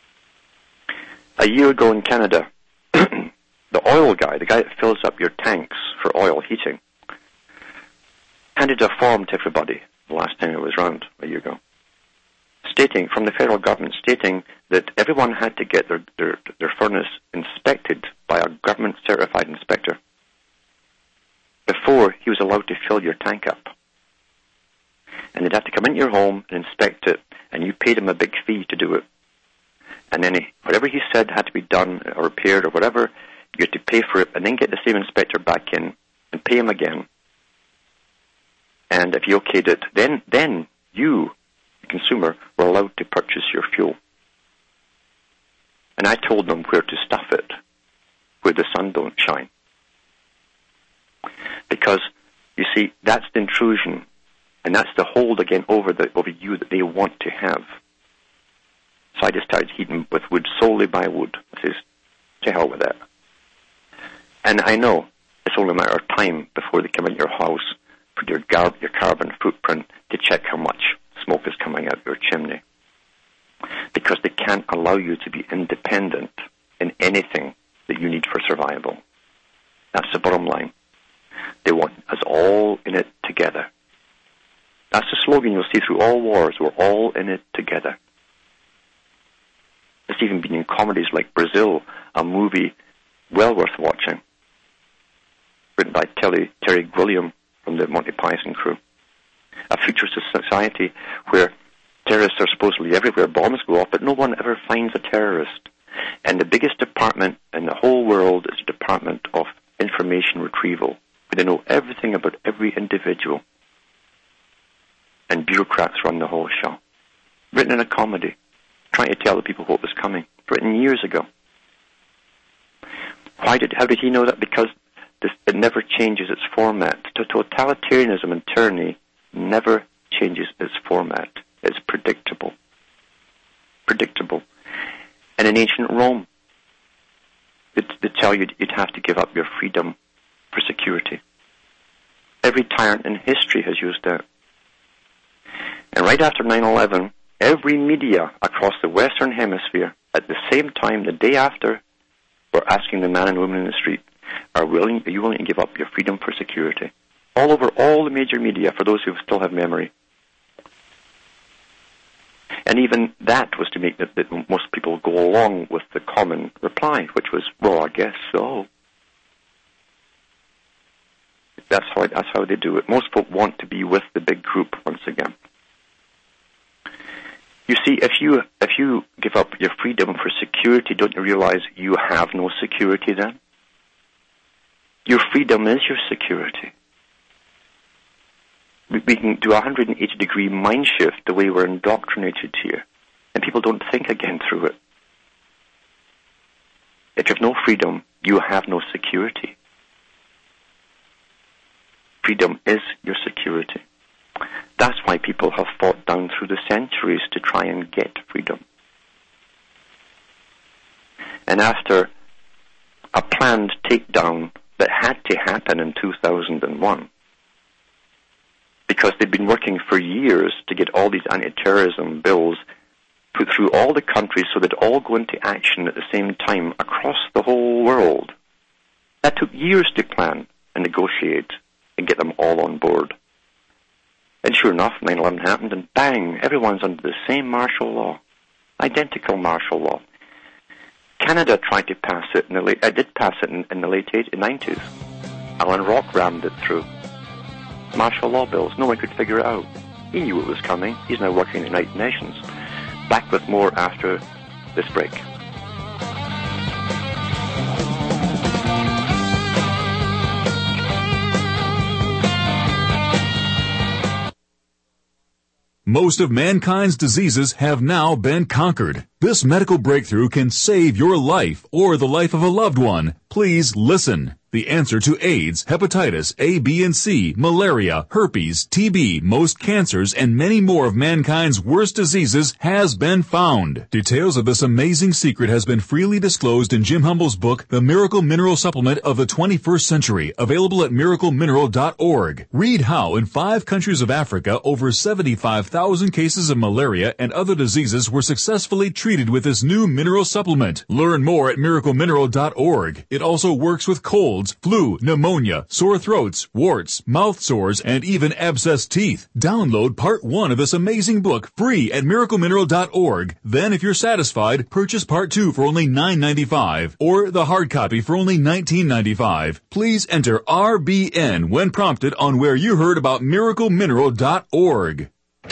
[SPEAKER 2] A year ago in Canada, the oil guy, the guy that fills up your tanks for oil heating, handed a form to everybody the last time it was round, a year ago, stating, from the federal government, stating that everyone had to get their, their, their furnace inspected by a government-certified inspector before he was allowed to fill your tank up. And they'd have to come into your home and inspect it, and you paid him a big fee to do it. And then he, whatever he said had to be done or repaired or whatever, you had to pay for it, and then get the same inspector back in and pay him again. And if he okayed it, then then you, the consumer, were allowed to purchase your fuel. And I told them where to stuff it, where the sun don't shine. Because, you see, that's the intrusion, and that's the hold again over the over you that they want to have. So I just started heating with wood, solely by wood. I says, to hell with that. And I know it's only a matter of time before they come in your house for your, gar- your carbon footprint to check how much smoke is coming out your chimney. Because they can't allow you to be independent in anything that you need for survival. That's the bottom line. They want us all in it together. That's the slogan you'll see through all wars. We're all in it together. It's even been in comedies like Brazil, a movie well worth watching, written by Terry, Terry Gilliam from the Monty Python crew. A futurist society where terrorists are supposedly everywhere, bombs go off, but no one ever finds a terrorist. And the biggest department in the whole world is the Department of Information Retrieval, where they know everything about every individual. And bureaucrats run the whole show. Written in a comedy, trying to tell the people what was coming, written years ago. Why did? How did he know that? Because this, it never changes its format. Totalitarianism and tyranny never changes its format. It's predictable. Predictable. And in ancient Rome, they tell you you'd have to give up your freedom for security. Every tyrant in history has used that. And right after nine eleven, every media across the Western Hemisphere, at the same time, the day after, were asking the man and woman in the street, are, willing, are you willing to give up your freedom for security? All over all the major media, for those who still have memory. And even that was to make that, that most people go along with the common reply, which was, well, I guess so. That's how, that's how they do it. Most folk want to be with the big group once again. You see, if you if you give up your freedom for security, don't you realize you have no security then? Your freedom is your security. We, we can do a one hundred eighty degree mind shift the way we're indoctrinated here, and people don't think again through it. If you have no freedom, you have no security. Freedom is your security. That's why people have fought down through the centuries to try and get freedom. And after a planned takedown that had to happen in two thousand one, because they've been working for years to get all these anti-terrorism bills put through all the countries so they'd all go into action at the same time across the whole world. That took years to plan and negotiate and get them all on board. And sure enough, nine eleven happened, and bang, everyone's under the same martial law, identical martial law. Canada tried to pass it, in the late, uh, did pass it in, in the late nineties. Alan Rock rammed it through. Martial law bills, no one could figure it out. He knew it was coming. He's now working in the United Nations. Back with more after this break.
[SPEAKER 3] Most of mankind's diseases have now been conquered. This medical breakthrough can save your life or the life of a loved one. Please listen. The answer to AIDS, hepatitis A, B, and C, malaria, herpes, T B, most cancers, and many more of mankind's worst diseases has been found. Details of this amazing secret has been freely disclosed in Jim Humble's book, The Miracle Mineral Supplement of the twenty-first century, available at miracle mineral dot org. Read how in five countries of Africa, over seventy-five thousand cases of malaria and other diseases were successfully treated with this new mineral supplement. Learn more at miracle mineral dot org. It also works with colds, flu, pneumonia, sore throats, warts, mouth sores, and even abscessed teeth. Download part one of this amazing book free at miracle mineral dot org. Then, if you're satisfied, purchase part two for only nine ninety-five or the hard copy for only nineteen ninety-five. Please enter R B N when prompted on where you heard about miracle mineral dot org.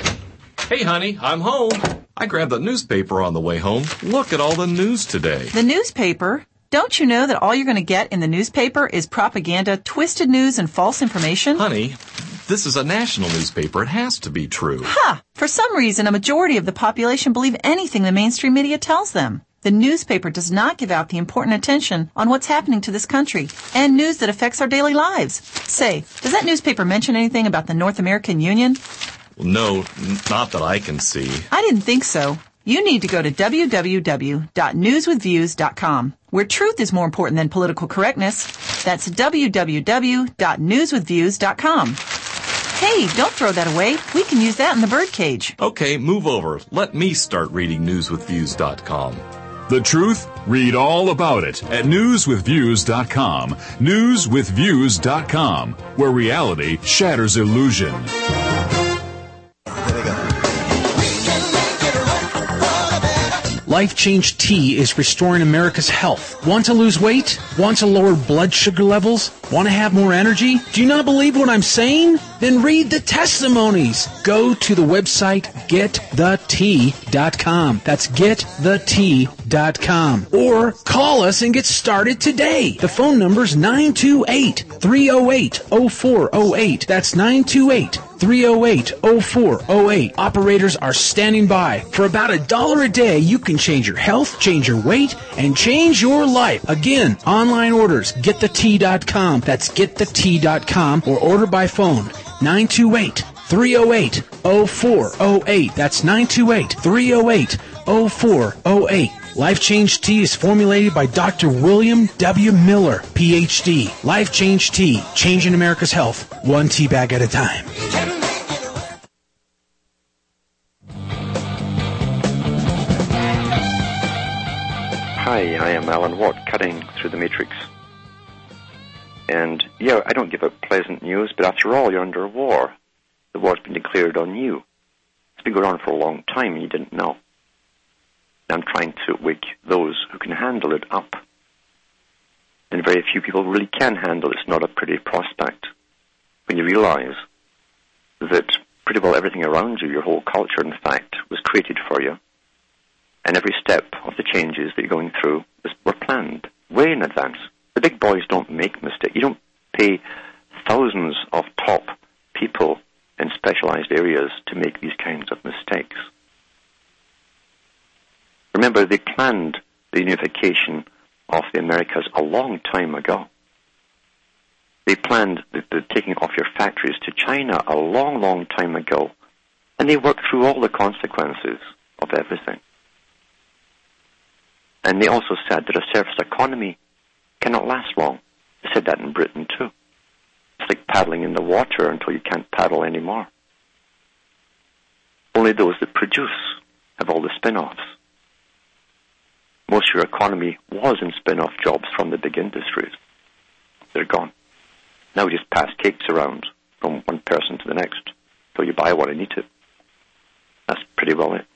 [SPEAKER 12] Hey, honey, I'm home. I grabbed the newspaper on the way home. Look at all the news today.
[SPEAKER 13] The newspaper? Don't you know that all you're going to get in the newspaper is propaganda, twisted news, and false information?
[SPEAKER 12] Honey, this is a national newspaper. It has to be true.
[SPEAKER 13] Ha! For some reason, a majority of the population believe anything the mainstream media tells them. The newspaper does not give out the important attention on what's happening to this country and news that affects our daily lives. Say, does that newspaper mention anything about the North American Union?
[SPEAKER 12] Well, no, n- not that I can see.
[SPEAKER 13] I didn't think so. You need to go to w w w dot news with views dot com, where truth is more important than political correctness. That's w w w dot news with views dot com. Hey, don't throw that away. We can use that in the birdcage.
[SPEAKER 12] Okay, move over. Let me start reading news with views dot com.
[SPEAKER 3] The truth? Read all about it at news with views dot com. news with views dot com, where reality shatters illusion.
[SPEAKER 14] Life Change Tea is restoring America's health. Want to lose weight? Want to lower blood sugar levels? Want to have more energy? Do you not believe what I'm saying? Then read the testimonies. Go to the website get the tea dot com. That's get the tea dot com. Or call us and get started today. The phone number's nine two eight, three oh eight, oh four oh eight. That's nine two eight, three oh eight, oh four oh eight. Operators are standing by. For about a dollar a day, you can change your health, change your weight, and change your life. Again, online orders, get the tea dot com. That's get the tea dot com, or order by phone, nine two eight, three oh eight, oh four oh eight. That's nine two eight, three oh eight, oh four oh eight. Life Change Tea is formulated by Doctor William W. Miller, P H D. Life Change Tea, changing America's health, one tea bag at a time.
[SPEAKER 2] Hi, I am Alan Watt, cutting through the matrix. And, yeah, I don't give out pleasant news, but after all, you're under a war. The war's been declared on you. It's been going on for a long time, and you didn't know. I'm trying to wake those who can handle it up. And very few people really can handle it. It's not a pretty prospect. When you realize that pretty well everything around you, your whole culture, in fact, was created for you, and every step of the changes that you're going through was, were planned way in advance. The big boys don't make mistakes. You don't pay thousands of top people in specialized areas to make these kinds of mistakes. Remember, they planned the unification off the Americas a long time ago. They planned the, the taking off your factories to China a long, long time ago. And they worked through all the consequences of everything. And they also said that a surface economy cannot last long. They said that in Britain too. It's like paddling in the water until you can't paddle anymore. Only those that produce have all the spin-offs. Most of your economy was in spin-off jobs from the big industries. They're gone. Now we just pass cakes around from one person to the next until you buy what I need to. That's pretty well it.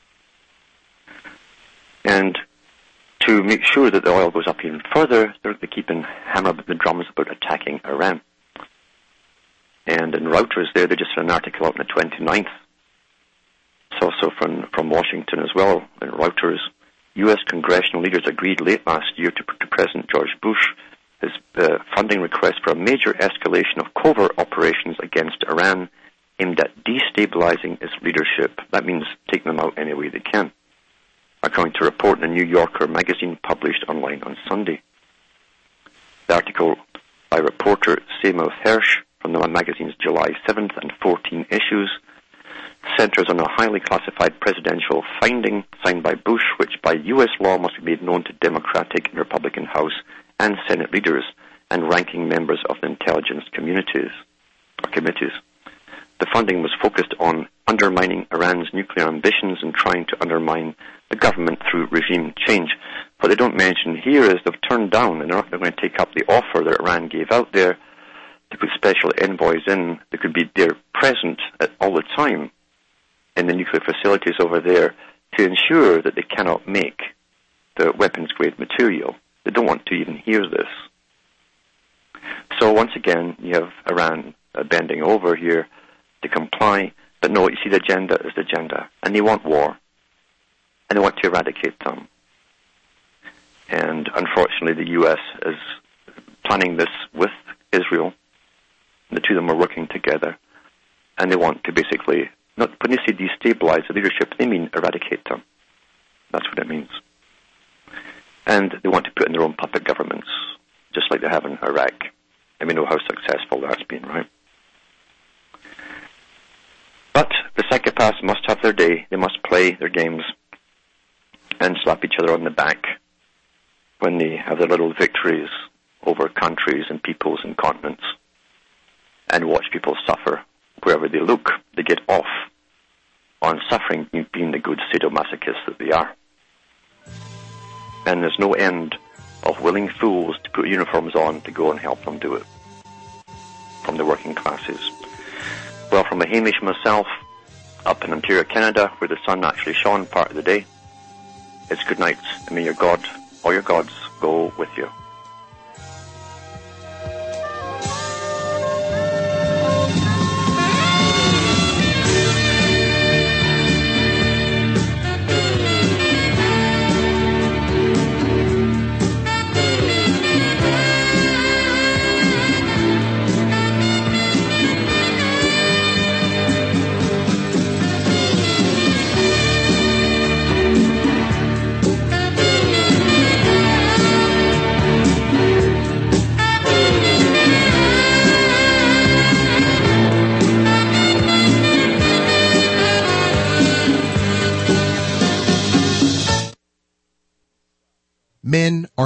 [SPEAKER 2] And to make sure that the oil goes up even further, they're keeping hammering the drums about attacking Iran. And in Reuters there, they just had an article out on the twenty-ninth. It's also from, from Washington as well. In Reuters, U S congressional leaders agreed late last year to, to President George Bush his uh, funding request for a major escalation of covert operations against Iran aimed at destabilizing its leadership. That means taking them out any way they can, according to a report in the New Yorker magazine published online on Sunday. The article by reporter Seymour Hersh from the magazine's July seventh and fourteenth issues centers on a highly classified presidential finding signed by Bush, which by U S law must be made known to Democratic and Republican House and Senate leaders and ranking members of the intelligence communities or committees. The funding was focused on undermining Iran's nuclear ambitions and trying to undermine the government through regime change. What they don't mention here is they've turned down, and they're not going to take up the offer that Iran gave out there to put special envoys in that could be there present at all the time in the nuclear facilities over there to ensure that they cannot make the weapons-grade material. They don't want to even hear this. So once again, you have Iran uh, bending over here to comply, but no, you see, the agenda is the agenda, and they want war, and they want to eradicate them. And unfortunately, the U S is planning this with Israel. The two of them are working together, and they want to basically, not when they say destabilize the leadership, they mean eradicate them. That's what it means. And they want to put in their own puppet governments, just like they have in Iraq. And we know how successful that's been, right? But the psychopaths must have their day. They must play their games and slap each other on the back when they have their little victories over countries and peoples and continents, and watch people suffer wherever they look. They get off on suffering, being the good sadomasochists that they are. And there's no end of willing fools to put uniforms on to go and help them do it from the working classes. Well, from a Hamish myself, up in Ontario, Canada, where the sun actually shone part of the day, it's good night, and may your God or your gods go with you.